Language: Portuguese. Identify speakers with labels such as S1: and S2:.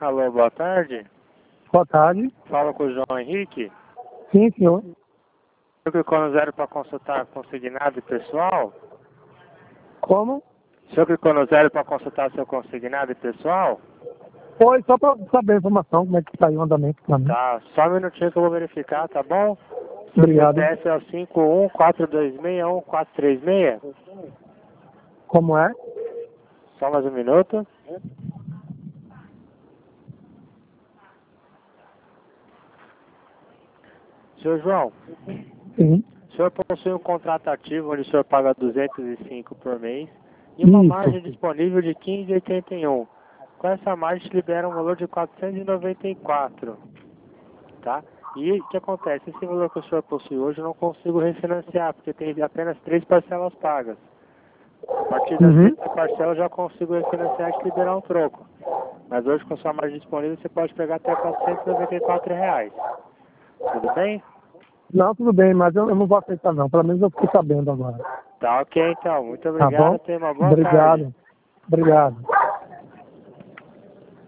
S1: Alô, boa tarde.
S2: Boa tarde.
S1: Fala com o João Henrique.
S2: Sim, senhor.
S1: Eu clicou no 0 para consultar consignado e pessoal?
S2: Como?
S1: O senhor clicou no 0 para consultar seu consignado e pessoal?
S2: Foi só para saber a informação, como é que saiu o andamento para mim.
S1: Tá, só um minutinho que eu vou verificar, tá bom?
S2: Obrigado.
S1: Seu CPF é o 5142611436?
S2: Como é?
S1: Só mais um minuto. Senhor João,
S2: Sim.
S1: o senhor possui um contrato ativo onde o senhor paga 205 por mês e uma
S2: Isso.
S1: margem disponível de 15,81. Com essa margem libera um valor de 494, tá? E o que acontece? Esse valor que o senhor possui hoje eu não consigo refinanciar, porque tem apenas 3 parcelas pagas. A partir da sexta parcela eu já consigo refinanciar e te liberar um troco. Mas hoje com sua margem disponível você pode pegar até R$ 494. Tudo bem?
S2: Não, tudo bem, mas eu não vou aceitar não. Pelo menos eu fiquei sabendo agora.
S1: Tá ok então. Muito
S2: Tá
S1: obrigado.
S2: bom?
S1: Tenha uma boa tarde.
S2: Obrigado. Obrigado.